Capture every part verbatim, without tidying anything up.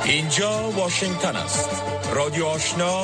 اینجا واشنگتن است. رادیو آشنا،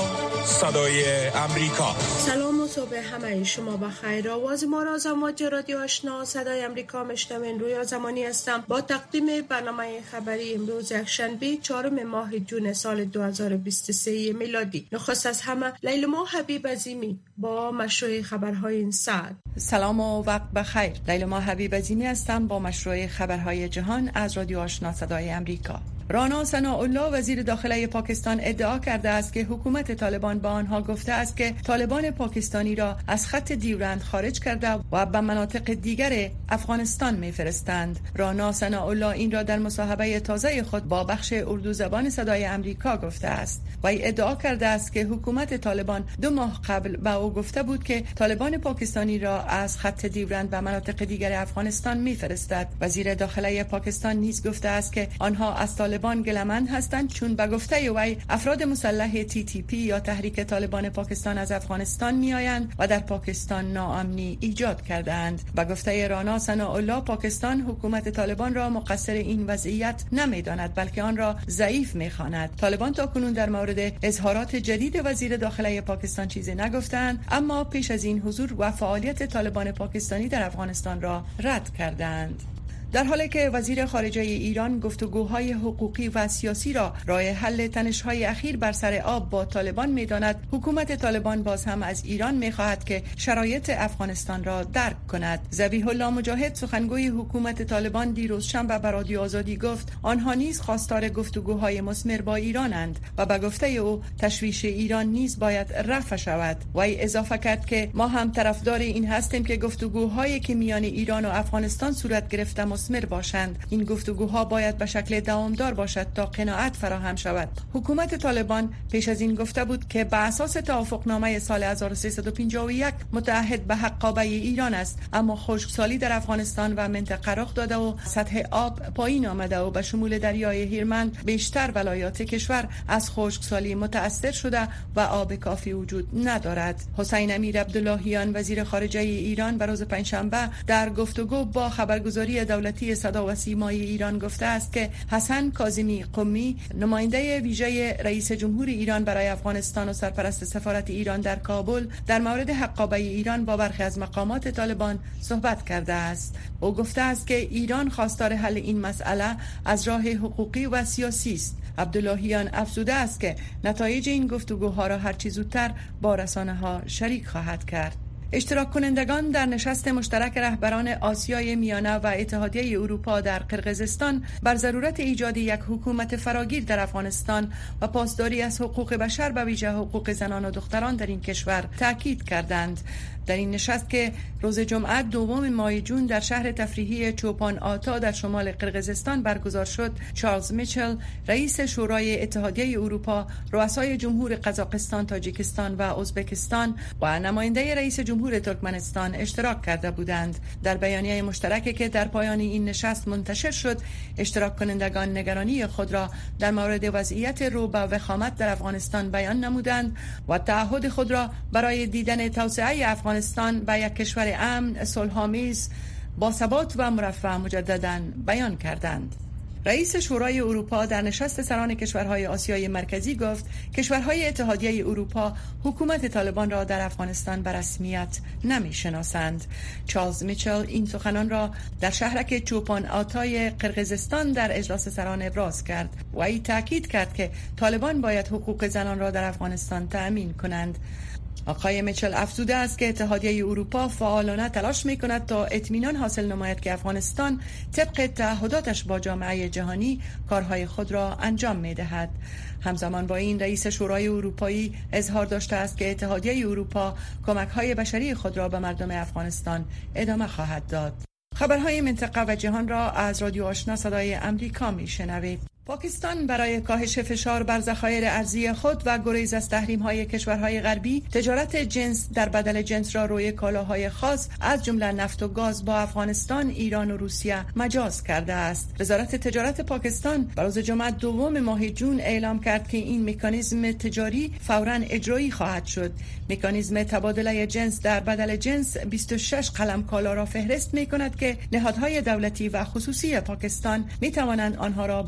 صدای امریکا. سلام و صبح همه شما بخیر. آواز ما را از امواج رادیو آشنا صدای امریکا میشنوین. رویا زمانی هستم با تقدیم برنامه خبری امروز یکشنبه چهارم ماه جون سال دو هزار و بیست و سه میلادی. نخست از همه لیلما حبیب عظیمی با مشروع خبرهای این ساعت. سلام و وقت بخیر. لیلما حبیب عظیمی هستم با مشروع خبرهای جهان از رادیو آشنا صدای امریکا. رانا ثناءالله وزیر داخلی پاکستان ادعا کرده است که حکومت طالبان با آنها گفته است که طالبان پاکستانی را از خط دیورند خارج کرده و به مناطق دیگر افغانستان می‌فرستند. رانا ثناءالله این را در مصاحبه تازه خود با بخش اردو زبان صدای امریکا گفته است. وی ادعا کرده است که حکومت طالبان دو ماه قبل به او گفته بود که طالبان پاکستانی را از خط دیورند به مناطق دیگر افغانستان می‌فرستد. وزیر داخلی پاکستان نیز گفته است که آنها از طالبان گلمند هستند چون به گفته وی افراد مسلح تی تی پی یا تحریک طالبان پاکستان از افغانستان میآیند و در پاکستان ناامنی ایجاد کردند. به گفته رانا ثناءالله پاکستان حکومت طالبان را مقصر این وضعیت نمیداند بلکه آن را ضعیف میخواند. طالبان تاکنون در مورد اظهارات جدید وزیر داخلی پاکستان چیزی نگفتند، اما پیش از این حضور و فعالیت طالبان پاکستانی در افغانستان را رد کردند. در حالی که وزیر خارجه ایران گفتگوهای حقوقی و سیاسی را راه حل تنش‌های اخیر بر سر آب با طالبان می‌داند، حکومت طالبان باز هم از ایران می‌خواهد که شرایط افغانستان را درک کند. ذبیح الله مجاهد سخنگوی حکومت طالبان دیروز شنبه به رادیو آزادی گفت آنها نیز خواستار گفتگوهای مثمر با ایرانند و به گفته او تشویش ایران نیز باید رفع شود. وی اضافه کرد که ما هم طرفدار این هستیم که گفتگوهایی که میان ایران و افغانستان صورت گرفته مثمر باشند. این گفتگوها باید به شکل دوامدار باشد تا قناعت فراهم شود. حکومت طالبان پیش از این گفته بود که بر اساس توافقنامه سال هزار و سیصد و پنجاه و یک متعهد به حقابه ایران است، اما خشکسالی در افغانستان و منطقه رخ داده و سطح آب پایین آمده و به شمول دریای هیرمند بیشتر ولایات کشور از خشکسالی متاثر شده و آب کافی وجود ندارد. حسین امیر عبداللهیان وزیر خارجه ایران بر روز پنجشنبه در گفتگو با خبرگزاری دولتی صدا و سیمای ایران گفته است که حسن کاظمی قمی نماینده ویژه رئیس جمهور ایران برای افغانستان و سرپرست سفارت ایران در کابل در مورد حقابه ایران با برخی از مقامات طالبان صحبت کرده است. او گفته است که ایران خواستار حل این مسئله از راه حقوقی و سیاسی است. عبداللهیان افزوده است که نتایج این گفتگوها را هر چه زودتر با رسانه‌ها شریک خواهد کرد. اشتراک کنندگان در نشست مشترک رهبران آسیای میانه و اتحادیه اروپا در قرقیزستان بر ضرورت ایجاد یک حکومت فراگیر در افغانستان و پاسداری از حقوق بشر به ویژه حقوق زنان و دختران در این کشور تاکید کردند. در این نشست که روز جمعه دوم ماه جون در شهر تفریحی چوپان آتا در شمال قرقیزستان برگزار شد، چارلز میچل رئیس شورای اتحادیه اروپا، رؤسای جمهور قزاقستان، تاجیکستان و ازبکستان و نماینده رئیس جمهور ترکمنستان اشتراک کرده بودند. در بیانیه مشترکی که در پایان این نشست منتشر شد، اشتراک کنندگان نگرانی خود را در مورد وضعیت رو به وخامت در افغانستان بیان نمودند و تعهد خود را برای دیدن توسعه افغانستان به یک کشور امن، صلح‌آمیز، با ثبات و مرفه مجدداً بیان کردند. رئیس شورای اروپا در نشست سران کشورهای آسیای مرکزی گفت کشورهای اتحادیه اروپا حکومت طالبان را در افغانستان به رسمیت نمی‌شناسند. چارلز میچل این سخنان را در شهرک چوپان آتای قرقیزستان در اجلاس سران ابراز کرد و ای تاکید کرد که طالبان باید حقوق زنان را در افغانستان تأمین کنند. آقای میچل افزوده است که اتحادیه اروپا فعالانه تلاش می‌کند تا اطمینان حاصل نماید که افغانستان طبق تعهداتش با جامعه جهانی کارهای خود را انجام می‌دهد. همزمان با این رئیس شورای اروپایی اظهار داشته است که اتحادیه اروپا کمک‌های بشری خود را به مردم افغانستان ادامه خواهد داد. خبرهای منطقه و جهان را از رادیو آشنا صدای امریکا می‌شنوید. پاکستان برای کاهش فشار بر ذخایر ارزی خود و گریز از تحریم‌های کشورهای غربی تجارت جنس در بدل جنس را روی کالاهای خاص از جمله نفت و گاز با افغانستان، ایران و روسیه مجاز کرده است. وزارت تجارت پاکستان بر روز جمعه دوم ماه جون اعلام کرد که این مکانیزم تجاری فوراً اجرایی خواهد شد. مکانیزم تبادله جنس در بدل جنس بیست و شش قلم کالا را فهرست می‌کند که نهادهای دولتی و خصوصی پاکستان می‌توانند آنها را به بازار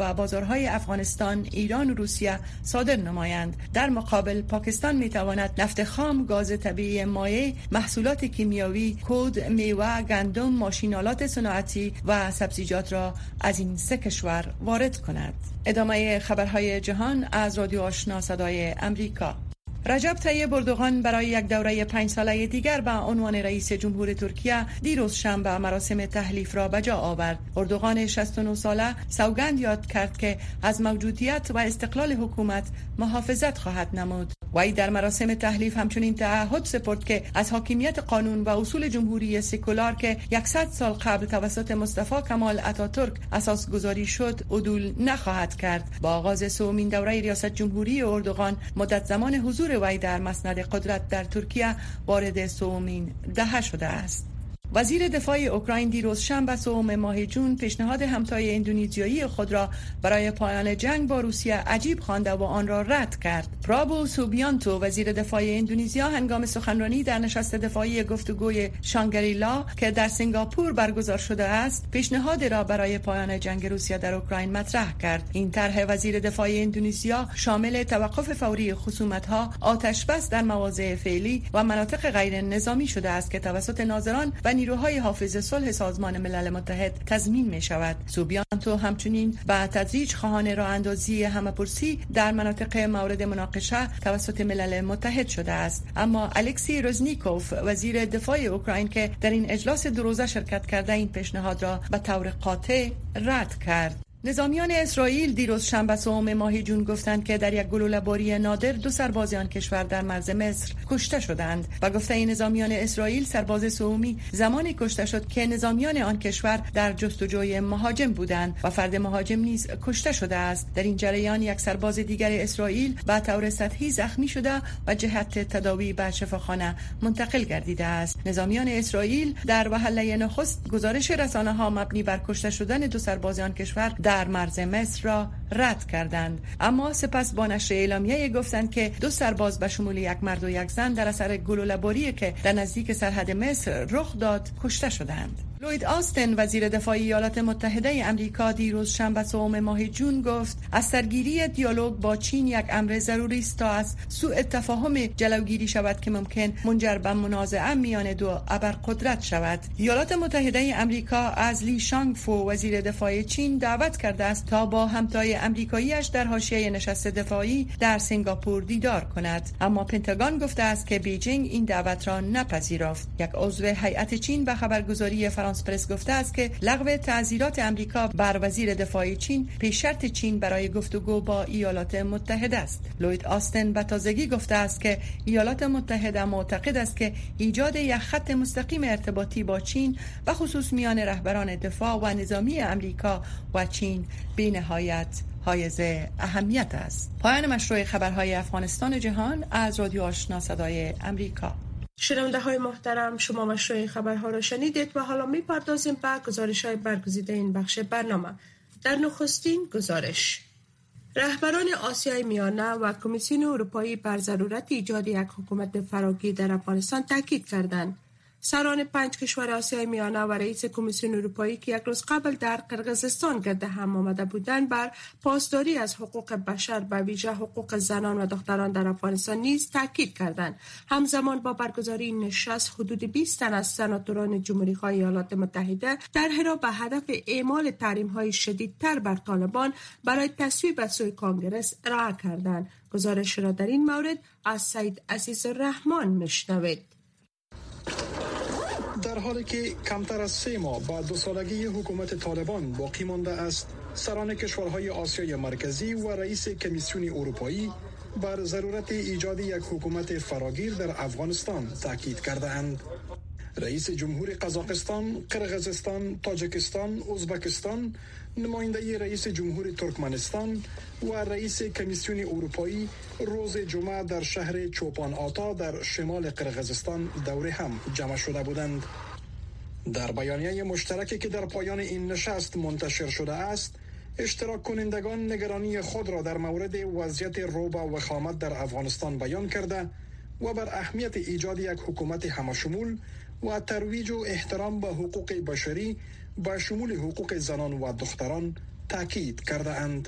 کشورهای افغانستان، ایران و روسیه صادر نمایند. در مقابل پاکستان میتواند نفت خام، گاز طبیعی مایع، محصولات کیمیاوی، کود، میوه، گندم، ماشینالات صنعتی و سبزیجات را از این سه کشور وارد کند. ادامه خبرهای جهان از رادیو آشنا صدای امریکا. رجب طیب اردوغان برای یک دوره پنج ساله دیگر به عنوان رئیس جمهور ترکیه دیروز شنبه مراسم تحلیف را به جا آورد. اردوغان شصت و نه ساله سوگند یاد کرد که از موجودیت و استقلال حکومت محافظت خواهد نمود. وی در مراسم تحلیف همچنین تعهد سپرد که از حاکمیت قانون و اصول جمهوری سکولار که صد سال قبل توسط مصطفی کمال اتاتورک اساس گذاری شد عدول نخواهد کرد. با آغاز سومین دوره ریاست جمهوری اردوغان، مدت زمان حضور وی در مسند قدرت در ترکیه وارد سومین دهه شده است. وزیر دفاع اوکراین دیروز شنبه سوم ماه جون پیشنهاد همتای اندونزیایی خود را برای پایان جنگ با روسیه عجیب خوانده و آن را رد کرد. پرابو سوبیانتو وزیر دفاع اندونزیا هنگام سخنرانی در نشست دفاعی گفتگوی شانگریلا که در سنگاپور برگزار شده است، پیشنهاد را برای پایان جنگ روسیه در اوکراین مطرح کرد. این طرح وزیر دفاع اندونزیا شامل توقف فوری خصومت‌ها، آتش‌بس در مواضع فعلی و مناطق غیر نظامی شده است که توسط ناظران و نیروهای حافظ صلح سازمان ملل متحد تضمین می شود. سوبیانتو همچنین به تدریج خواهان راه اندازی همه‌پرسی در مناطق مورد مناقشه توسط ملل متحد شده است. اما الکسی رزنیکوف وزیر دفاع اوکراین که در این اجلاس دو روزه شرکت کرده این پیشنهاد را به طور قاطع رد کرد. نظامیان اسرائیل دیروز شنبه سوم ماه جون گفتند که در یک گلوله‌باری نادر دو سرباز آن کشور در مرز مصر کشته شدند. و گفته این نظامیان اسرائیل سرباز سومی زمانی کشته شد که نظامیان آن کشور در جستجوی مهاجم بودند و فرد مهاجم نیز کشته شده است. در این جریان یک سرباز دیگر اسرائیل به طور سطحی زخمی شده و جهت تداوی به شفاخانه منتقل گردیده است. نظامیان اسرائیل در وهله نخست گزارش رسانه‌ها مبنی بر کشته شدن دو سرباز آن کشور در مرز مصر را رد کردند، اما سپس با نشر اعلامیه گفتند که دو سرباز به شمول یک مرد و یک زن در اثر گلوله‌باری که در نزدیک سرحد مصر رخ داد کشته شدند. لوید آستن وزیر دفاع ایالات متحده آمریکا دیروز شنبه سوم ماه جون گفت از سرگیری دیالوگ با چین یک امر ضروری است تا از سوء تفاهم جلوگیری شود که ممکن منجر به منازعه میان دو ابرقدرت شود. ایالات متحده آمریکا از لی شانگ فو وزیر دفاع چین دعوت کرده است تا با همتای آمریکایی‌اش در حاشیه نشست دفاعی در سنگاپور دیدار کند، اما پنتاگون گفته است که بیجینگ این دعوت را نپذیرفت. یک عضو هیئت چین به خبرگزاری فرانس پرس گفته است که لغو تعزیرات آمریکا بر وزیر دفاع چین پیش شرط چین برای گفتگو با ایالات متحده است. لوید آستن به تازگی گفته است که ایالات متحده معتقد است که ایجاد یک خط مستقیم ارتباطی با چین و خصوص میان رهبران دفاع و نظامی آمریکا و چین بی‌نهایت حائز اهمیت است. پایان مشروع خبرهای افغانستان جهان از رادیو آشنا صدای امریکا. شنونده های محترم، شما مشروع خبرها را شنیدید و حالا می پردازیم به گزارش های برگزیده این بخش برنامه. در نخستین گزارش، رهبران آسیای میانه و کمیسیون اروپایی بر ضرورت ایجاد یک حکومت فراگیر در افغانستان تاکید کردند. سران پنج کشور آسیای میانه و رئیس کمیسیون اروپایی که یک روز قبل در قرقیزستان گرد هم آمده بودند بر پاسداری از حقوق بشر به ویژه حقوق زنان و دختران در افغانستان نیز تاکید کردند. همزمان با برگزاری این نشست حدود بیست تن از سناتوران جمهوری‌خواه ایالات متحده در هرات به هدف اعمال تحریم‌های شدیدتر بر طالبان برای تصویب به سوی کنگره ارائه کردند. گزارش را در این مورد از سید عزیزالرحمن میشنوید. در حالی که کمتر از سه ماه بعد دو سالگی حکومت طالبان باقی مانده است، سران کشورهای آسیای مرکزی و رئیس کمیسیون اروپایی بر ضرورت ایجاد یک حکومت فراگیر در افغانستان تاکید کرده‌اند. رئیس جمهور قزاقستان، قرقیزستان، تاجیکستان، ازبکستان، نماینده رئیس جمهور ترکمنستان و رئیس کمیسیون اروپایی روز جمعه در شهر چوپان آتا در شمال قرقیزستان دور هم جمع شده بودند. در بیانیه مشترکی که در پایان این نشست منتشر شده است، اشتراک کنندگان نگرانی خود را در مورد وضعیت رعب و وخامت در افغانستان بیان کرده و بر اهمیت ایجاد یک حکومت همشمول و ترویج و احترام به حقوق بشری با شمول حقوق زنان و دختران تاکید کرده اند.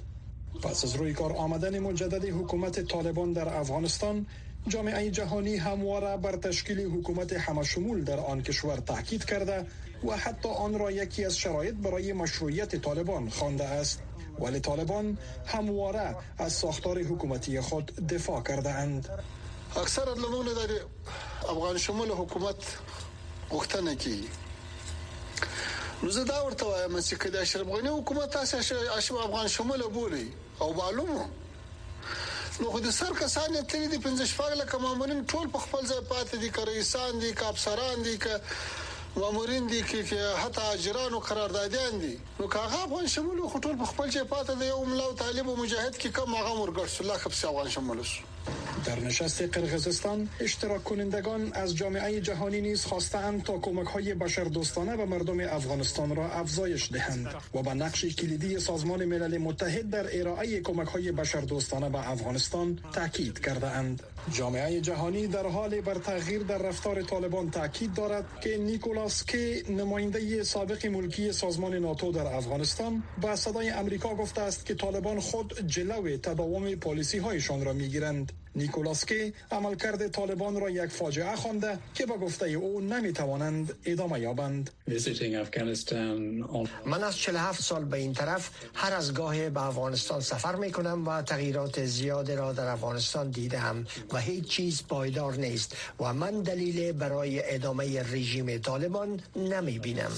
پس از روی کار آمدن مجدد حکومت طالبان در افغانستان، جامعه جهانی همواره بر تشکیل حکومت همشمول در آن کشور تاکید کرده و حتی آن را یکی از شرایط برای مشروعیت طالبان خوانده است. ولی طالبان همواره از ساختار حکومتی خود دفاع کرده اند. اکثر علمون در افغان شمول حکومت غوښتنه کوي. نو زه دا ورته وایم چې د اشرف غني حکومت تاسو افغان شمول بولي او معلومه نو خو د سر کسان تللی دي پنځه شپږ لکه مامورین ټول په خپل ځای پاتې دي، که رئیسان دي، که افسران دي، که مامورین دي، که حتی اجران او قراردادیان دي. نو که هغه افغان شمول خو ټول په خپل ځای پاتې دي، یو ملا او طالب او مجاهد کې کم هغه ورګرځ الله خپل افغان شمول. در نشست قرقیزستان اشتراک کنندگان از جامعه جهانی نیز خواستند تا کمک‌های بشردوستانه به مردم افغانستان را افزایش دهند و به نقش کلیدی سازمان ملل متحد در ارائه کمک‌های بشردوستانه به افغانستان تاکید کرده‌اند. جامعه جهانی در حال بر تغییر در رفتار طالبان تاکید دارد که نیکولاس کی، نماینده سابق ملکی سازمان ناتو در افغانستان، با صدای امریکا گفته است که طالبان خود جلوی تداوم پالیسی‌هایشان را می‌گیرند. نیکولاس کی عملکرد طالبان را یک فاجعه خوانده که به گفته او نمیتوانند ادامه یابند. من از چهل و هفت سال به این طرف هر از گاهی به افغانستان سفر میکنم و تغییرات زیادی را در افغانستان دیدم و هیچ چیز پایدار نیست و من دلیل برای ادامه رژیم طالبان نمی بینم.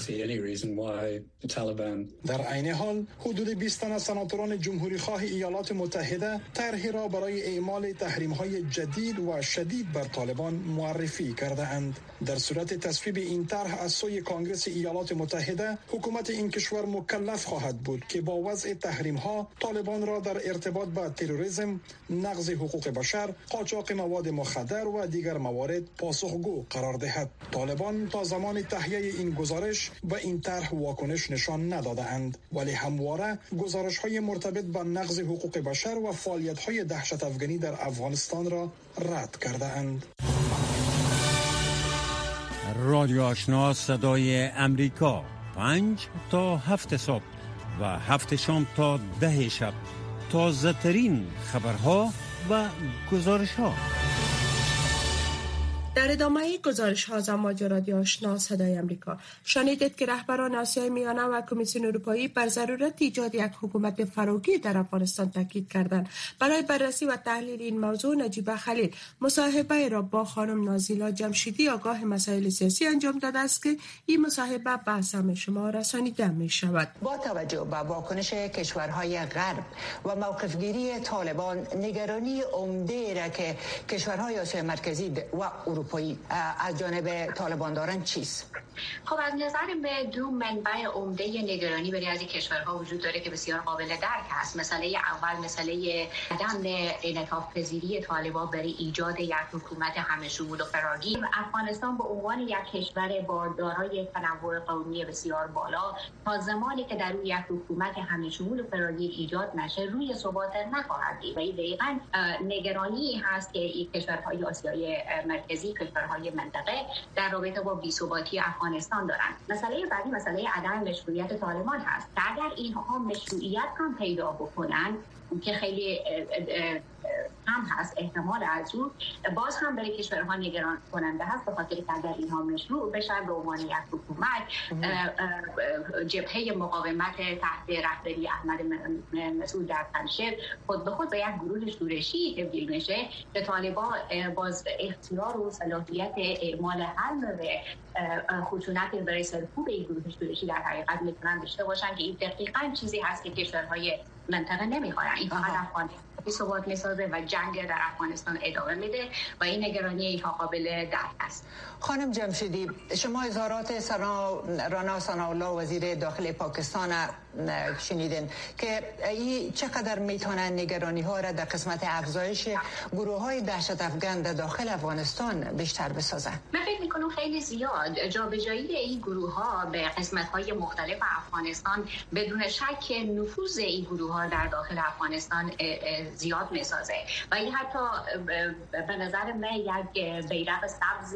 در عین حال حدود بیست تن از سناتوران جمهوری خواه ایالات متحده طرحی را برای اعمال تحریم های جدید و شدید بر طالبان معرفی کرده اند. در صورت تصویب این طرح از سوی کانگرس ایالات متحده، حکومت این کشور مکلف خواهد بود که با وضع تحریم ها طالبان را در ارتباط با تروریسم، نقض حقوق بشر، قاچاق مواد مخدر و دیگر موارد پاسخگو قرار دهد. طالبان تا زمان تهیه این گزارش به این طرح واکنش نشان نداده اند، ولی همواره گزارش های مرتبط با نقض حقوق بشر و فعالیت های دهشت افغانی در افغانستان را رد کرده اند. رادیو آشنا صدای امریکا، پنج تا هفت صبح و هفت شام تا ده شب، تازه ترین خبرها و گزارش ها. در ادامه گزارش ها زماج رادیو آشنا صدای امریکا شنیدید که رهبران آسیای میانه و کمیسیون اروپایی بر ضرورت ایجاد یک حکومت فراگیر در افغانستان تاکید کردند. برای بررسی و تحلیل این موضوع نجیبه خلیل مصاحبه را با خانم نازیلا جمشیدی آگاه مسائل سیاسی انجام داده است که این مصاحبه به سمع شما رسانیده می شود. با توجه به واکنش کشورهای غرب و موقفگیری طالبان، نگرانی عمده را که کشورهای آسیای مرکزی و اروپایی از جانب طالبان دارن چیست؟ خب از نظر من دو منبع عمده نگرانی برای از کشورها وجود داره که بسیار قابل درک است. مسئله اول مسئله عدم انعطاف پذیری طالبان برای ایجاد یک حکومت همه شمول و فراگیر. افغانستان به عنوان یک کشور با دارای تنوع قومی بسیار بالا تا زمانی که در روی یک حکومت همه شمول و فراگیر ایجاد نشه روی ثبات نخواهد دید و این دقیقاً نگرانی هست که این کشورهای آسیای مرکزی، کشورهای منطقه در رابطه با بی‌ثباتی افغانستان دارند. مسئله بعدی مسئله عدم مشروعیت طالبان هست. اگر اینها مشروعیت هم پیدا بکنن که خیلی هم هست احتمال از اون، باز هم برای کشورها نگران کننده هست به خاطر که اگر اینها مشروع بشن به عنوان یک حکومت، جبهه مقاومت تحت رهبری احمد مسعود در پنجشیر خود به خود به یک گروه شورشی تبدیل میشه که طالبان باز اختیار و صلاحیت اعمال هر نوع خشونت برای سرکوب این گروه شورشی در حقیقت میتونن داشته باشن که این دقیقاً چیزی هست که کشورهای منطقه نمیخورن. این فقط افغانستان ثبات میسازه و جنگ در افغانستان ادامه میده و این نگرانی اینها قابل درک است. خانم جمشیدی، شما اظهارات سنا رانا ثناءالله وزیر داخلی پاکستان شنیدین که این چقدر میتونه نگرانی ها را در قسمت افزایش گروه های دهشت افغان در داخل افغانستان بیشتر بسازن؟ من فکر میکنم خیلی زیاد جابجایی این گروه ها به قسمت های مختلف افغانستان بدون شک نفوذ این گروه ها در داخل افغانستان زیاد میسازه و این حتی به نظر من یک بیرق سبزی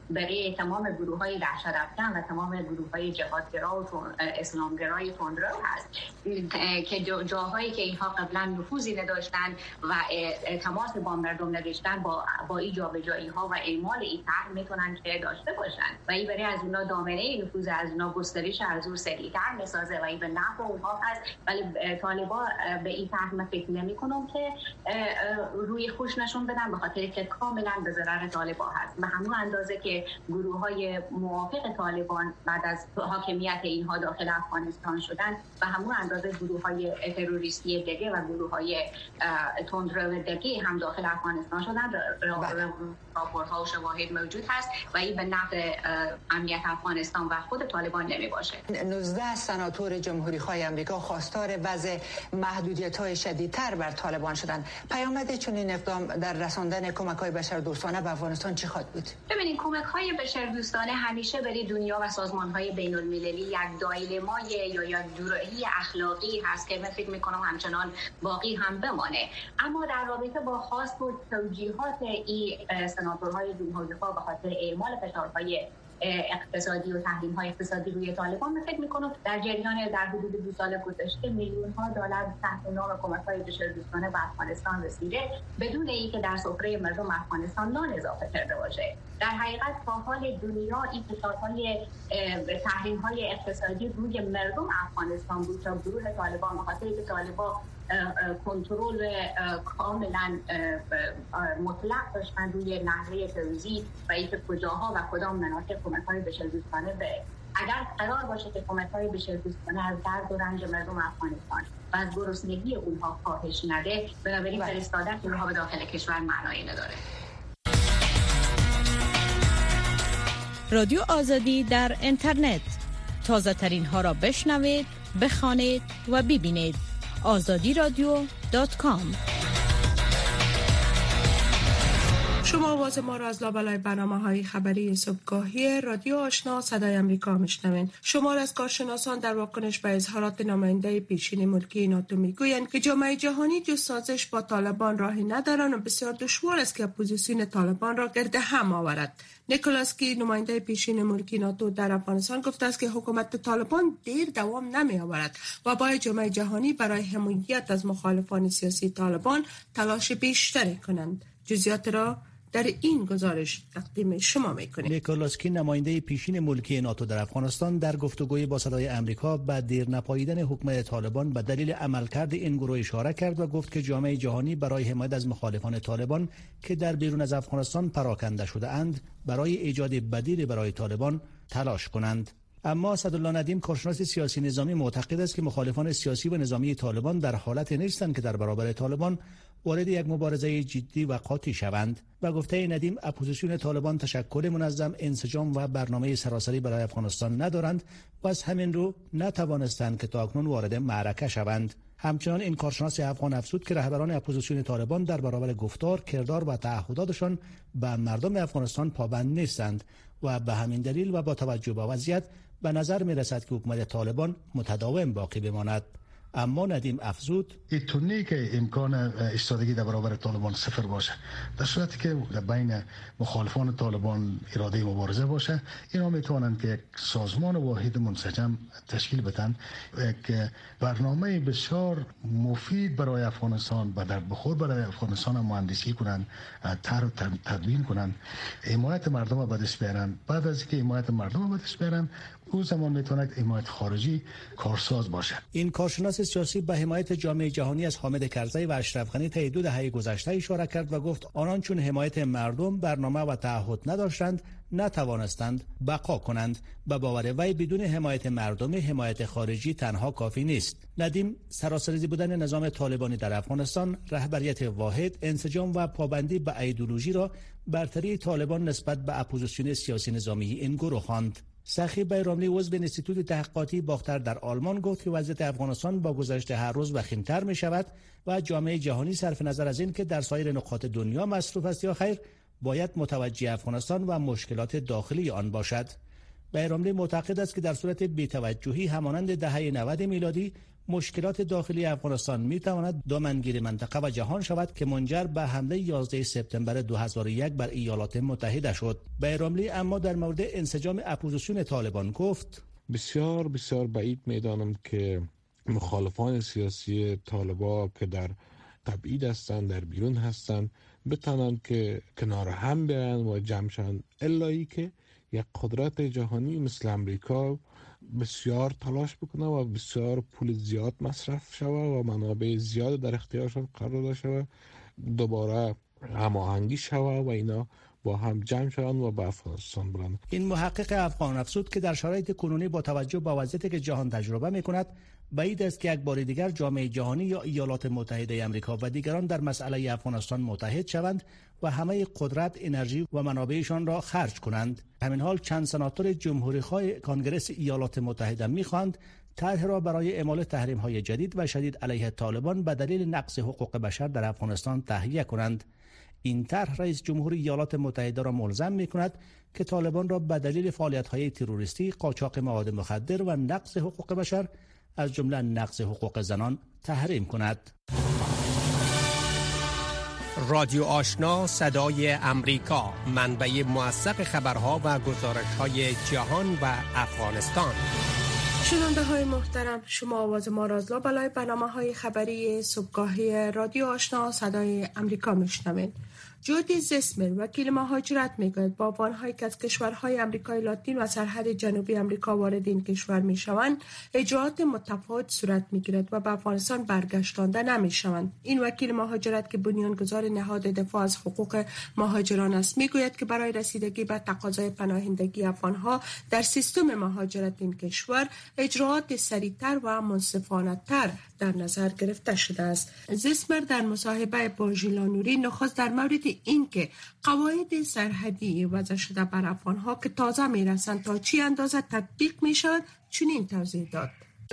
برای تمام گروه‌های دهشت افکن و تمام گروه‌های جهادگرا و اسلامگرای تندرو هست که جاهایی که اینها قبلا نفوذی نداشتن و تماس با مردم نداشتن با با این جابجایی‌ها و اعمال این طرح میتونن که داشته باشن و این برای از اونها دامنه نفوذ از اونها گسترش از اون سریع‌تر میسازه و این به نفع اونها هست. ولی طالبان به این طرح من فکر نمی‌کنم که روی خوش نشون بدن به خاطر که کاملا به ضرر طالبان هست. به همون اندازه که گروه‌های موافق طالبان بعد از حاکمیت اینها داخل افغانستان شدن و همون اندازه گروه‌های تروریستی دیگه و گروه‌های تندرو دیگه هم داخل افغانستان شدن. راپورها و شواهد موجود هست و این به نفع امنیت افغانستان و خود طالبان نمی باشه. نوزده سناتور جمهوری‌خواه آمریکا خواستار وضع محدودیت‌های شدیدتر بر طالبان شدند. پیامد چنین اقدام در رساندن کمک‌های بشردوستانه به افغانستان چه خواهد بود؟ ببینید کمک‌های بشردوستانه همیشه برای دنیا و سازمان‌های بین‌المللی یک دایلمای یا یک جرأتی اخلاقی هست که من فکر می‌کنم همچنان باقی هم بمانه. اما در رابطه با خواست و توجیهات این سناتورهای جمهوری‌خواه به خاطر اعمال فشارهای اقتصادی و تحریم‌های اقتصادی روی طالبان، من فکر می‌کنم در جریان در حدود دو سال گذشته میلیون‌ها دلار تحت نام کمک‌های بشردوستانه به افغانستان رسیده بدون اینکه در سفره مردم افغانستان نان اضافه کرده باشه. در حقیقت تا حال دنیا این فشارهای تحریم‌های اقتصادی روی مردم افغانستان بود تا گروه طالبان به خاطر اینکه طالبان کنترل کاملا مطلق داشتن روی نحوه توزیع و اینکه کجاها و کدام مناطق کمک‌های بشردوستانه به اگر قرار باشه که کمک‌های بشردوستانه از درد و رنج مردم افغانستان و از گرسنگی اونها کاهش نده، بنابراین فرستادن اونها به داخل کشور معنایی نداره. رادیو آزادی در اینترنت، تازه ترین ها را بشنوید، بخوانید و ببینید. آزادی رادیو دات کام. شما آواز ما را از لابلای برنامه‌های خبری صبحگاهی رادیو آشنا صدای امریکا میشنوید. شمار از کارشناسان در واکنش به اظهارات نماینده پیشین ملکی ناتو میگویند که جامعه جهانی جز سازش با طالبان راهی ندارند و بسیار دشوار است که اپوزیسیون طالبان را گرد هم آورد. نیکولاس کی نماینده پیشین ملکی ناتو در افغانستان گفته است که حکومت طالبان دیر دوام نمی آورد و باید جامعه جهانی برای حمایت از مخالفان سیاسی طالبان تلاش بیشتری کنند. جزئیات را در این گزارش تقدیم شما می‌کنیم. نیکولاس کی نماینده پیشین ملکی ناتو در افغانستان در گفتگوی با صدای امریکا به دیر نپاییدن حکومت طالبان به دلیل عملکرد این گروه اشاره کرد و گفت که جامعه جهانی برای حمایت از مخالفان طالبان که در بیرون از افغانستان پراکنده شده اند برای ایجاد بدیل برای طالبان تلاش کنند. اما اسدالله ندیم کارشناس سیاسی نظامی معتقد است که مخالفان سیاسی و نظامی طالبان در حالت نیستند که در برابر طالبان وارد یک مبارزه جدی و قاطع شوند و گفته ندیم اپوزیسیون طالبان تشکل منظم، انسجام و برنامه سراسری برای افغانستان ندارند و از همین رو نتوانستند که تاکنون وارد معرکه شوند. همچنان این کارشناس افغان افزود که رهبران اپوزیسیون طالبان در برابر گفتار، کردار و تعهداتشان به مردم افغانستان پابند نیستند و به همین دلیل و با توجه به وضعیت به نظر می رسد که حکومت طالبان متداوم باقی بماند. اما ندیم افزود اینطوری که امکان ایستادگی در برابر طالبان صفر باشه، در صورتی که بین مخالفان طالبان اراده مبارزه باشه، اینا میتونن که یک سازمان واحد منسجم تشکیل بدن، یک برنامه بسیار مفید برای افغانستان و در بخور برای افغانستان مهندسی کنن، طرح تدوین کنن، حمایت مردم رو به دست بیارن. بعد از اینکه حمایت مردم رو به دست بیارن، اون زمان میتونه حمایت خارجی کارساز باشه. این کارشناس سیاسی به حمایت جامعه جهانی از حامد کرزی و اشرف غنی طی دو دهه گذشته اشاره کرد و گفت آنان چون حمایت مردم، برنامه و تعهد نداشتند، نتوانستند بقا کنند. به باور وی بدون حمایت مردم، حمایت خارجی تنها کافی نیست. ندیم سراسری بودن نظام طالبانی در افغانستان، رهبریت واحد، انسجام و پابندی به ایدئولوژی را برتری طالبان نسبت به اپوزیسیون سیاسی نظامی این گروه خواند. سخی بیراملی عضو انستیتوت تحقیقاتی باختر در آلمان گفت که وضعیت افغانستان با گذشت هر روز وخیم‌تر می شود و جامعه جهانی صرف نظر از این که در سایر نقاط دنیا مصروف است یا خیر باید متوجه افغانستان و مشکلات داخلی آن باشد. بیراملی معتقد است که در صورت بی‌توجهی همانند دهه نود میلادی مشکلات داخلی افغانستان میتواند دامنگیر منطقه و جهان شود که منجر به حمله یازده سپتامبر دو هزار و یک بر ایالات متحده شد. بیراملی اما در مورد انسجام اپوزیسیون طالبان گفت: بسیار بسیار بعید میدانم که مخالفان سیاسی طالبان که در تبعید هستند، در بیرون هستند، بتانند که کنار هم بیان و جمع شوند، الا ای که یک قدرت جهانی مثل امریکا بسیار تلاش بکنه و بسیار پول زیاد مصرف شوه و منابع زیاد در اختیارشان قرار داده شوه، دوباره هماهنگی شوه و اینا با هم جمع شوند و به افغانستان برند. این محقق افغان افزود که در شرایط کنونی با توجه به وضعیتی که جهان تجربه میکند، بعید است که یک بار دیگر جامعه جهانی یا ایالات متحده آمریکا و دیگران در مسئله افغانستان متحد شوند و همه قدرت، انرژی و منابعشان را خرج کنند. همین حال چند سناتور جمهوری‌خواه کانگرس ایالات متحده می‌خواهند طرح را برای اعمال تحریم‌های جدید و شدید علیه طالبان به دلیل نقض حقوق بشر در افغانستان تهیه کنند. این طرح رئیس جمهور ایالات متحده را ملزم می‌کند که طالبان را به دلیل فعالیت‌های تروریستی، قاچاق مواد مخدر و نقض حقوق بشر از جمله نقض حقوق زنان تحریم کند. رادیو آشنا صدای امریکا، منبع موثق خبرها و گزارش‌های جهان و افغانستان. شنونده های محترم، شما آواز ما را از لابلای برنامه‌های خبری صبحگاهی رادیو آشنا صدای امریکا میشنوید. جودی زیسمر، وکیل مهاجرت، میگوید با افغان‌هایی که از کشورهای آمریکای لاتین و سرحد جنوبی آمریکا وارد این کشور میشوند، اجراءات متفاوت صورت میگیرد و به افغانستان برگشتانده نمیشوند. این وکیل مهاجرت که بنیانگذار نهاد دفاع از حقوق مهاجران است، میگوید که برای رسیدگی به تقاضای پناهندگی افغان‌ها در سیستم مهاجرت این کشور، اجراءات سریع‌تر و منصفانه‌تر در نظر گرفته شده است. زیسمر در مصاحبه با ژیلا نوری نخست در مورد اینکه قواعد سرحدی وضع شده بر افغان‌ها که تازه میرسند تا چی اندازه تطبیق میشود چنین توضیح داد: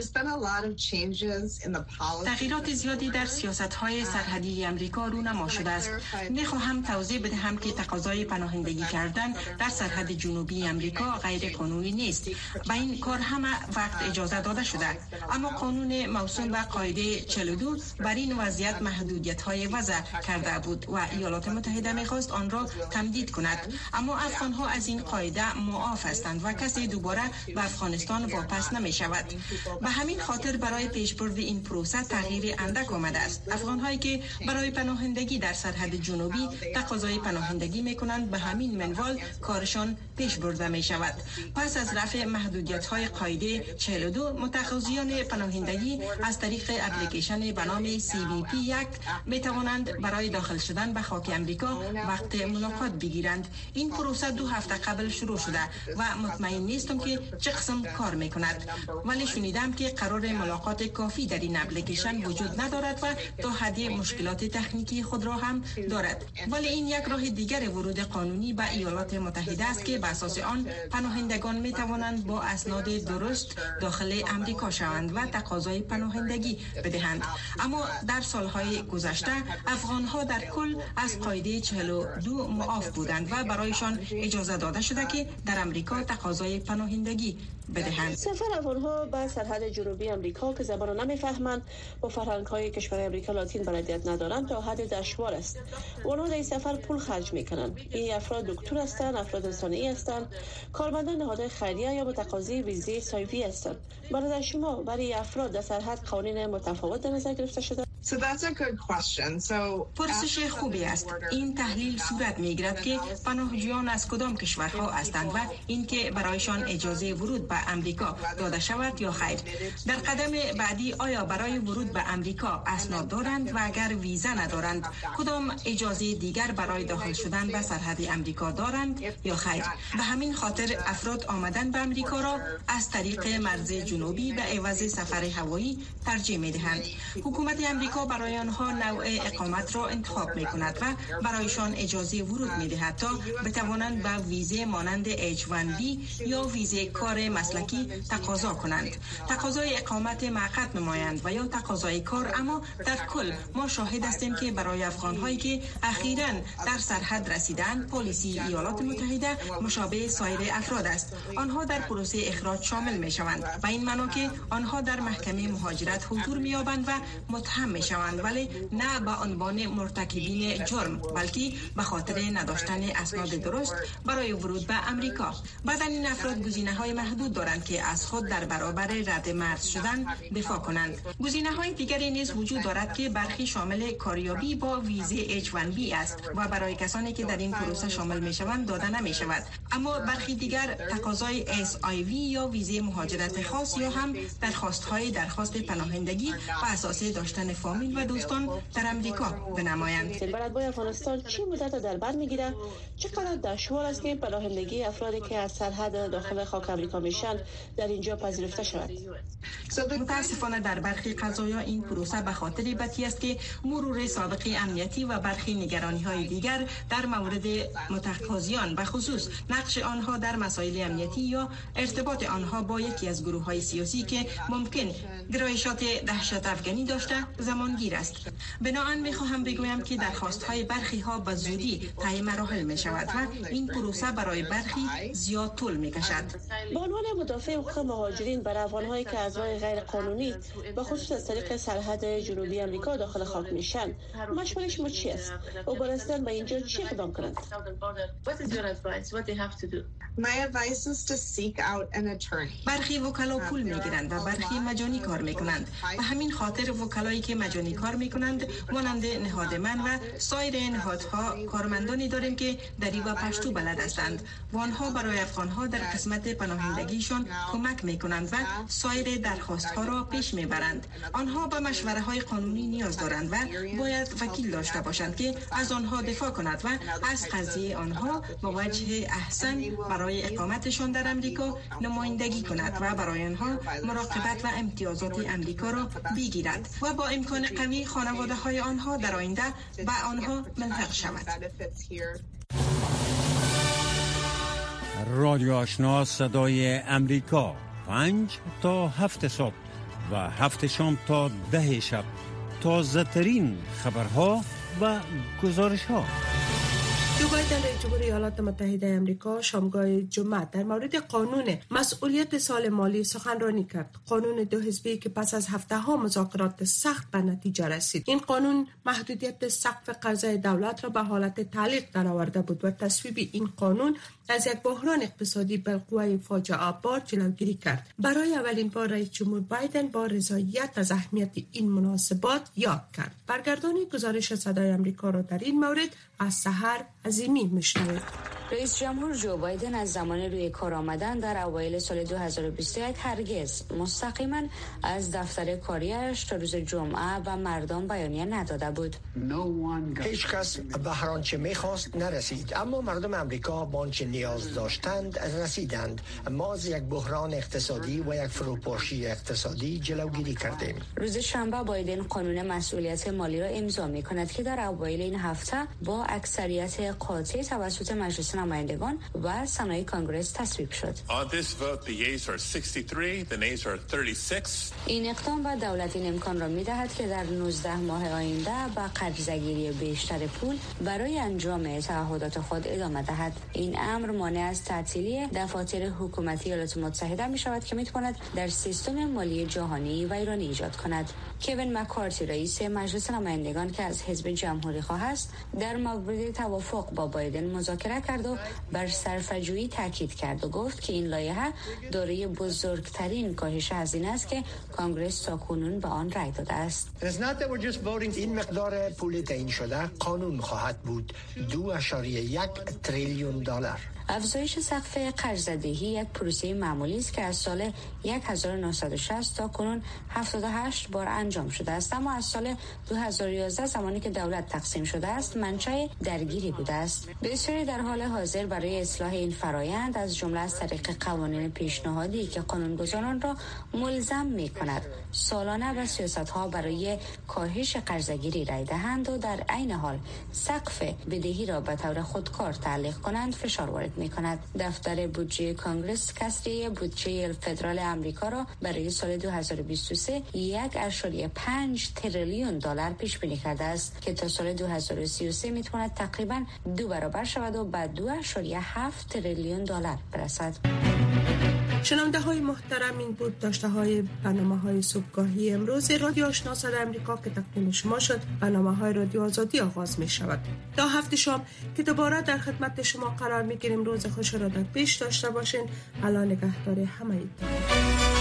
تغییرات زیادی در سیاست‌های سرحدی امریکا رونما شده است. می‌خواهم توضیح بدهم که تقاضای پناهندگی کردن در سرحد جنوبی امریکا غیر قانونی نیست. به این کار هم وقت اجازه داده شده، اما قانون موسوم به قاعده چهل و دو بر این وضعیت محدودیت‌های وضع کرده بود و ایالات متحده می‌خواست آن را تمدید کند. اما افغان‌ها از این قاعده معاف هستند و کسی دوباره به افغانستان واپس نمی‌شود. به همین خاطر برای پیشبرد این پروسه تغییر اندک آمده است. افغان‌هایی که برای پناهندگی در سرحد جنوبی تقاضای پناهندگی می‌کنند، به همین منوال کارشان پیش برده می‌شود. پس از رفع محدودیت‌های قاعده چهل و دو، متقاضیان پناهندگی از طریق اپلیکیشن به نام سی بی پی یک می‌توانند برای داخل شدن به خاک امریکا وقت ملاقات بگیرند. این پروسه دو هفته قبل شروع شده و مطمئن نیستم که چه قسم کار می‌کند، ولی شنیدم که قرار ملاقات کافی در این اپلیکیشن وجود ندارد و تا حدی مشکلات تکنیکی خود را هم دارد. ولی این یک راه دیگر ورود قانونی به ایالات متحده است که بر اساس آن پناهندگان می توانند با اسناد درست داخل امریکا شوند و تقاضای پناهندگی بدهند. اما در سالهای گذشته افغان‌ها در کل از قاعده چهل و دو معاف بودند و برایشان اجازه داده شده که در امریکا تقاضای پناهندگی بدهند. سفر افغان‌ها به سرحد جنوبی آمریکا که زبان را نمی‌فهمند و فرهنگ‌های کشور آمریکا لاتین بلدیت ندارند تا حد دشوار است. آنها در این سفر پول خرج می‌کنند. این افراد دکتر هستند، افراد انسانی هستند، کارمندان نهادهای خیریه یا متقاضی ویزای صیفی هستند. برای شما برای افراد در سرحد قوانین متفاوت در نظر گرفته شده؟ So that's a good question. So پرسش خوبی است. این تحلیل صورت می‌گیرد که پناهجویان از کدام کشورها هستند و اینکه برایشان اجازه ورود به امریکا داده شود یا خیر. در قدم بعدی آیا برای ورود به امریکا اسناد دارند و اگر ویزا ندارند کدام اجازه دیگر برای داخل شدن به سرحد امریکا دارند یا خیر. به همین خاطر افراد آمدن به امریکا را از طریق مرز جنوبی به عوض سفر هوایی ترجیح می‌دهند. حکومت امریکا امریکا برای آنها نوع اقامت را انتخاب می کند و برایشان اجازه ورود می دهد تا بتوانند به ویزه مانند اچ وان بی یا ویزه کار مسلکی تقاضا کنند. تقاضای اقامت موقت نمایند و یا تقاضای کار، اما در کل ما شاهد هستیم که برای افغان‌هایی که اخیراً در سرحد رسیدند، پلیسی ایالات متحده مشابه سایر افراد است. آنها در پروسه اخراج شامل می شوند و این معنا که آنها در محکمه مهاجرت حضور می یابند و متهم می شوند، ولی نه به عنوان مرتکبین جرم، بلکه به خاطر نداشتن اسناد درست برای ورود به امریکا. بعد این افراد گزینه‌های محدود دارند که از خود در برابر رد مرز شدن دفاع کنند. گزینه‌های دیگری نیز وجود دارد که برخی شامل کاریابی با ویزه اچ وان بی است و برای کسانی که در این پروسه شامل می شوند داده نمی شود. اما برخی دیگر تقاضای اس آی وی یا ویزه مهاجرت خاص یا هم درخواست‌های درخواست پناهندگی و اساس داشتن فامیل و دوستان در امریکا بنمایند. برای افغانستان چه مدت در بر میگیره؟ چقدر دشوار است که پناهندگی افرادی که از سرحد داخل خاک امریکا میشن در اینجا پذیرفته شود؟ متاسفانه در برخی قضایا این پروسه به خاطر بتی است که مرور سابقه امنیتی و برخی نگرانی‌های دیگر در مورد متقاضیان، به خصوص نقش آنها در مسائل امنیتی یا ارتباط آنها با یکی از گروه‌های سیاسی که ممکن گرایشات دهشت افغانی داشته زمانگیر است. بنابراین می‌خواهم بگویم که درخواست‌های برخی ها به زودی طی مراحل می‌شود و این پروسه برای برخی زیاد طول می‌کشد. به عنوان مدافع حقوق مهاجرین برای افغان‌هایی که از راه غیر قانونی به خصوص از طریق سرحد جنوبی امریکا داخل خاک میشن، مشورت شما چی است؟ و برستن به اینجا چی اقدام کنند؟ برخی وکلا پول میگیرند و برخی مجانی کار میکنند. و همین خاطر وکلایی که مجانی کار میکنند مانند نهاد من و سایر نهادها کارمندانی داریم که دری و پشتو بلد هستند و آنها برای افغانها در قسمت پناهندگیشان کمک میکنند و سایر درخواستها را پیش میبرند. آنها به مشوره های قانونی نیاز دارند و باید وکیل داشته باشند که از آنها دفاع کند و از قضیه آنها با وجه احسن برای اقامتشان در امریکا نمایندگی کند و برای آنها مراقبت و امتیازات امریکا را بگیرد و با امکان قوی خانواده های آنها در آینده به آنها ملحق شود. رادیو آشنا صدای امریکا، پنج تا هفت صبح و هفت شام تا ده شب، تازه ترین خبرها و گزارش ها. جو بایدن رئیس جمهور ایالات متحده آمریکا شامگاه جمعه در مورد قانون مسئولیت سال مالی سخنرانی کرد. قانون دو حزبی که پس از هفته ها مذاکرات سخت به نتیجه رسید. این قانون محدودیت سقف قرضه دولت را به حالت تعلیق درآورده بود و تصویب این قانون از یک بحران اقتصادی بالقوه فاجعه بار جلوگیری کرد. برای اولین بار رئیس جمهور بایدن با رضایت از اهمیت این مناسبات یاد کرد. برگردانی گزارش صدای آمریکا را در این مورد از سحر عظیمی میشنوید. رئیس جمهور جو بایدن از زمان روی کار آمدن در اوایل سال دو هزار و بیست و یک هرگز مستقیما از دفتر کاریش تا روز جمعه و مردم بیانیه نداده بود. هیچ کس به هر آنچه میخواست نرسید، اما مردم امریکا به آنچه نیاز داشتند رسیدند. ما از یک بحران اقتصادی و یک فروپاشی اقتصادی جلوگیری کردیم. روز شنبه بایدن قانون مسئولیت مالی را امضا می‌کند که در اوایل این هفته با اکثریت قاطع توسط مجلس نمایندگان و سنای کانگرس تصویب شد. این اقدام به دولت این امکان را می‌دهد که در نوزده ماه آینده با قرضه‌گیری بیشتر پول برای انجام تعهدات خود ادامه دهد. این امر مانع از تعطیلی دفاتر حکومتی ایالات متحده می‌شود که می‌تواند در سیستم مالی جهانی ویرانی ایجاد کند. کوین مکارتی رئیس مجلس نمایندگان که از حزب جمهوری خواه است در مورد توافق با بایدن مذاکره کرد و بر صرفه‌جویی تاکید کرد و گفت که این لایحه دارای بزرگترین کاهش هزینه است که کانگرس تاکنون به آن رأی داده است. این مقدار پول تعیین شده قانون خواهد بود، دو اشاریه یک تریلیون دلار. افزایش سقف قرض‌دهی یک پروسه معمولی است که از سال هزار و نهصد و شصت تا کنون هفتاد و هشت بار انجام شده است، اما از سال دو هزار و یازده زمانی که دولت تقسیم شده است منشأ درگیری بوده است. بسیاری در حال حاضر برای اصلاح این فرایند از جمله از طریق قوانین پیشنهادی که قانونگذاران را ملزم می‌کند سالانه به سیاست‌ها برای کاهش قرضگیری رای دهند و در عین حال سقف بدهی را به طور خودکار تعلیق کنند فشار وارد می‌کند. دفتر بودجه کانگرس کسری بودجه فدرال آمریکا را برای سال دو هزار و بیست و سه یک اشاری پنج تریلیون دلار پیش بینی کرده است که تا سال دو هزار و سی و سه می‌تواند تقریباً دو برابر شود و به دو اشاری هفت تریلیون دلار برسد. شنونده های محترم، این بود داشته های برنامه های صبحگاهی امروز رادیو آشنا صدای امریکا که تقدیم شما شد. برنامه های رادیو آزادی آغاز می شود. تا هفته شام که دوباره در خدمت شما قرار می گیریم. روز خوش را در پیش داشته باشین. الله نگهدار همه ایتان.